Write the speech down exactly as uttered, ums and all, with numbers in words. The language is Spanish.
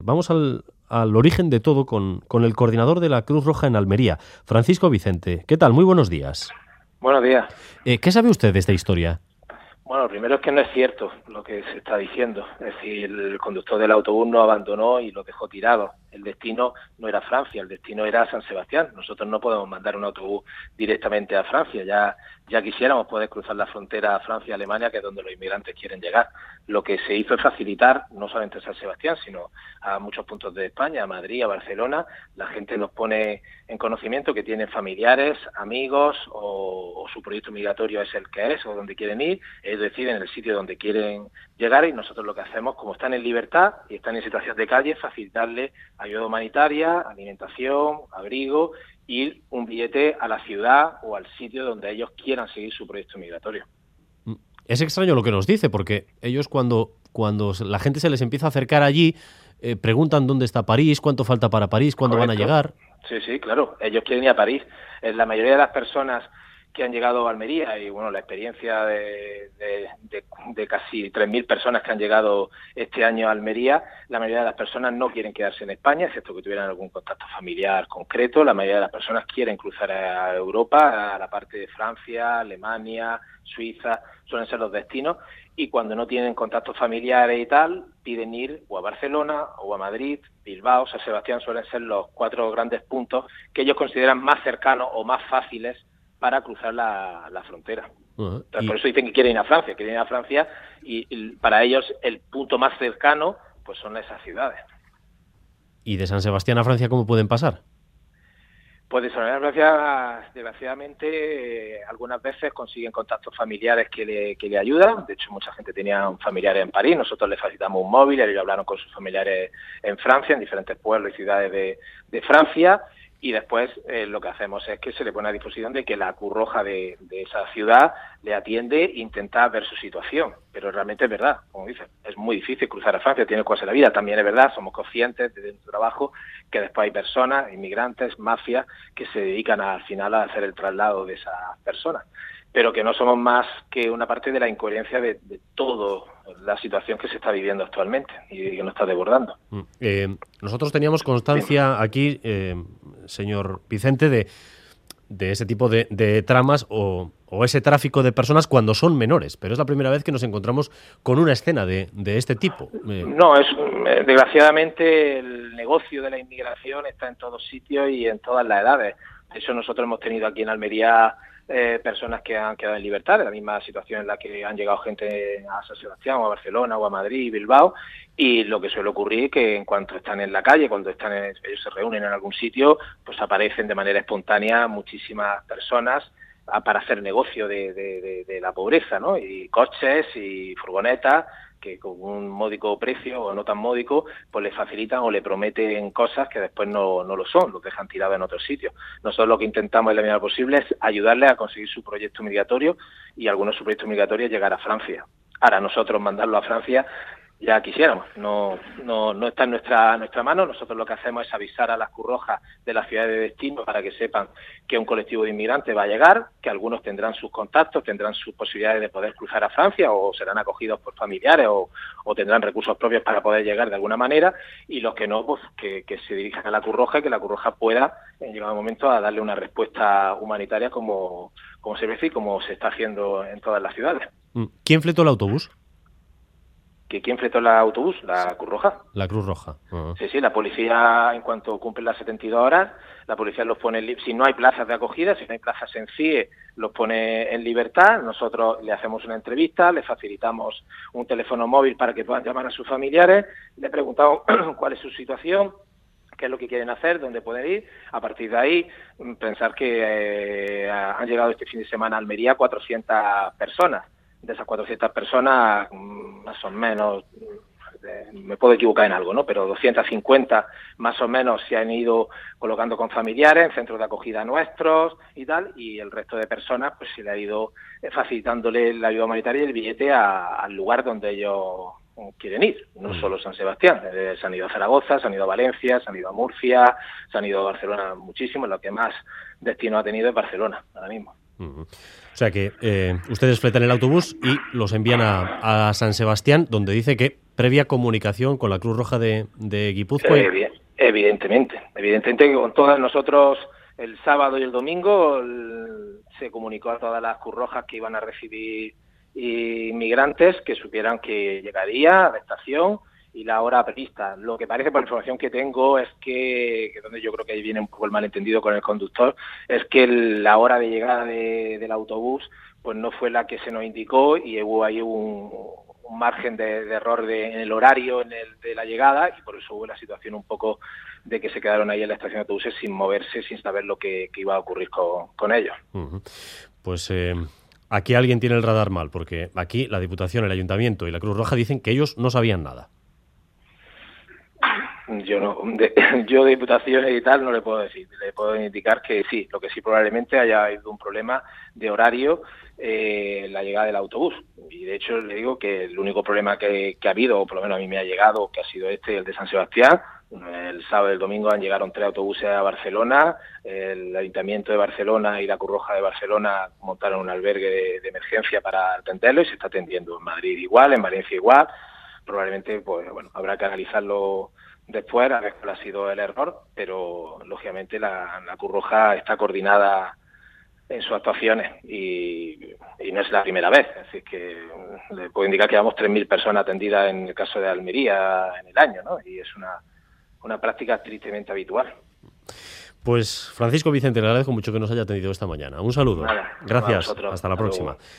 Vamos al, al origen de todo con, con el coordinador de la Cruz Roja en Almería, Francisco Vicente. ¿Qué tal? Muy buenos días. Buenos días. Eh, ¿Qué sabe usted de esta historia? Bueno, lo primero es que no es cierto lo que se está diciendo. Es decir, el conductor del autobús no abandonó y lo dejó tirado. El destino no era Francia, el destino era San Sebastián. Nosotros no podemos mandar un autobús directamente a Francia. Ya, ya quisiéramos poder cruzar la frontera a Francia-Alemania, que es donde los inmigrantes quieren llegar. Lo que se hizo es facilitar, no solamente a San Sebastián, sino a muchos puntos de España, a Madrid, a Barcelona. La gente nos pone en conocimiento que tienen familiares, amigos o, o su proyecto migratorio es el que es o donde quieren ir. Ellos deciden el sitio donde quieren llegar y nosotros lo que hacemos, como están en libertad y están en situación de calle, facilitarles ayuda humanitaria, alimentación, abrigo y un billete a la ciudad o al sitio donde ellos quieran seguir su proyecto migratorio. Es extraño lo que nos dice, porque ellos cuando, cuando la gente se les empieza a acercar allí, eh, preguntan dónde está París, cuánto falta para París, cuándo Correcto. van a llegar. Sí, sí, claro, ellos quieren ir a París. La mayoría de las personas que han llegado a Almería y bueno, la experiencia de, de, de, de casi tres mil personas que han llegado este año a Almería, la mayoría de las personas no quieren quedarse en España, excepto que tuvieran algún contacto familiar concreto. La mayoría de las personas quieren cruzar a Europa, a la parte de Francia, Alemania, Suiza, suelen ser los destinos, y cuando no tienen contactos familiares y tal, piden ir o a Barcelona o a Madrid, Bilbao, San Sebastián, suelen ser los cuatro grandes puntos que ellos consideran más cercanos o más fáciles para cruzar la, la frontera. Uh-huh. Entonces, y... por eso dicen que quieren ir a Francia, quieren ir a Francia y, y para ellos el punto más cercano pues son esas ciudades. ¿Y de San Sebastián a Francia cómo pueden pasar? Pues de San Sebastián a Francia, desgraciadamente, eh, algunas veces consiguen contactos familiares que le, que le ayudan. De hecho, mucha gente tenía familiares en París, nosotros les facilitamos un móvil, ellos hablaron con sus familiares en Francia, en diferentes pueblos y ciudades de, de Francia. Y después eh, lo que hacemos es que se le pone a disposición de que la Cruz Roja de, de esa ciudad le atiende e intenta ver su situación. Pero realmente es verdad, como dicen, es muy difícil cruzar a Francia, tiene cosas en la vida. También es verdad, somos conscientes desde nuestro trabajo que después hay personas, inmigrantes, mafias, que se dedican a, al final a hacer el traslado de esas personas. Pero que no somos más que una parte de la incoherencia de, de toda la situación que se está viviendo actualmente y que nos está desbordando. Eh, nosotros teníamos constancia sí. aquí, eh, señor Vicente, de, de ese tipo de, de tramas o, o ese tráfico de personas cuando son menores, pero es la primera vez que nos encontramos con una escena de, de este tipo. Eh. No, es desgraciadamente el negocio de la inmigración está en todos sitios y en todas las edades. De hecho, nosotros hemos tenido aquí en Almería Eh, personas que han quedado en libertad, de la misma situación en la que han llegado gente a San Sebastián o a Barcelona o a Madrid y Bilbao, y lo que suele ocurrir es que en cuanto están en la calle, cuando están en, ellos se reúnen en algún sitio, pues aparecen de manera espontánea muchísimas personas a, para hacer negocio de, de, de, de la pobreza, ¿no? Y coches y furgonetas que con un módico precio o no tan módico, pues le facilitan o le prometen cosas que después no, no lo son, los dejan tirados en otros sitios. Nosotros lo que intentamos en la medida posible es ayudarles a conseguir su proyecto migratorio y algunos de sus proyectos migratorios llegar a Francia. Ahora nosotros mandarlo a Francia ya quisiéramos, no no no está en nuestra nuestra mano. Nosotros lo que hacemos es avisar a las Cruz Rojas de la ciudad de destino para que sepan que un colectivo de inmigrantes va a llegar, que algunos tendrán sus contactos, tendrán sus posibilidades de poder cruzar a Francia o serán acogidos por familiares o, o tendrán recursos propios para poder llegar de alguna manera, y los que no, pues que, que se dirijan a la Cruz Roja y que la Cruz Roja pueda en llegado momento a darle una respuesta humanitaria como, como se ve y como se está haciendo en todas las ciudades. ¿Quién fletó el autobús? ¿Que quién fletó el autobús? La Cruz Roja. La Cruz Roja. Uh-huh. Sí, sí, la policía, en cuanto cumplen las setenta y dos horas, la policía los pone, en, si no hay plazas de acogida, si no hay plazas en C I E, los pone en libertad. Nosotros le hacemos una entrevista, le facilitamos un teléfono móvil para que puedan llamar a sus familiares, le preguntamos cuál es su situación, qué es lo que quieren hacer, dónde pueden ir. A partir de ahí, pensar que eh, han llegado este fin de semana a Almería cuatrocientas personas. De esas cuatrocientas personas, más o menos, me puedo equivocar en algo, ¿no? Pero doscientas cincuenta más o menos se han ido colocando con familiares en centros de acogida nuestros y tal, y el resto de personas pues se le ha ido facilitándole la ayuda humanitaria y el billete a, al lugar donde ellos quieren ir, no solo San Sebastián. Eh, se han ido a Zaragoza, se han ido a Valencia, se han ido a Murcia, se han ido a Barcelona muchísimo. Lo que más destino ha tenido es Barcelona ahora mismo. Uh-huh. O sea que eh, ustedes fletan el autobús y los envían a, a San Sebastián, donde dice que previa comunicación con la Cruz Roja de, de Guipúzcoa. Eh, evidentemente, evidentemente que con todas nosotros el sábado y el domingo el, se comunicó a todas las Cruz Rojas que iban a recibir inmigrantes que supieran que llegaría a la estación y la hora prevista. Lo que parece, por la información que tengo, es que, que donde yo creo que ahí viene un poco el malentendido con el conductor, es que el, la hora de llegada de, del autobús pues no fue la que se nos indicó y hubo ahí un, un margen de, de error de, en el horario en el, de la llegada y por eso hubo la situación un poco de que se quedaron ahí en la estación de autobuses sin moverse, sin saber lo que, que iba a ocurrir con, con ellos. Uh-huh. Pues... Eh... Aquí alguien tiene el radar mal, porque aquí la Diputación, el Ayuntamiento y la Cruz Roja dicen que ellos no sabían nada. Yo no, de, yo de Diputaciones y tal no le puedo decir. Le puedo indicar que sí, lo que sí probablemente haya habido un problema de horario eh, la llegada del autobús. Y de hecho le digo que el único problema que, que ha habido, o por lo menos a mí me ha llegado, que ha sido este, el de San Sebastián. El sábado y el domingo llegaron tres autobuses a Barcelona, el Ayuntamiento de Barcelona y la Cruz Roja de Barcelona montaron un albergue de, de emergencia para atenderlo y se está atendiendo en Madrid igual, en Valencia igual. Probablemente pues bueno habrá que analizarlo después, a ver cuál ha sido el error, pero lógicamente la, la Cruz Roja está coordinada en sus actuaciones y, y no es la primera vez. Es decir, que le puedo indicar que llevamos tres mil personas atendidas en el caso de Almería en el año, ¿no? Y es una una práctica tristemente habitual. Pues Francisco Vicente, le agradezco mucho que nos haya atendido esta mañana. Un saludo. Nada, gracias. Hasta la próxima.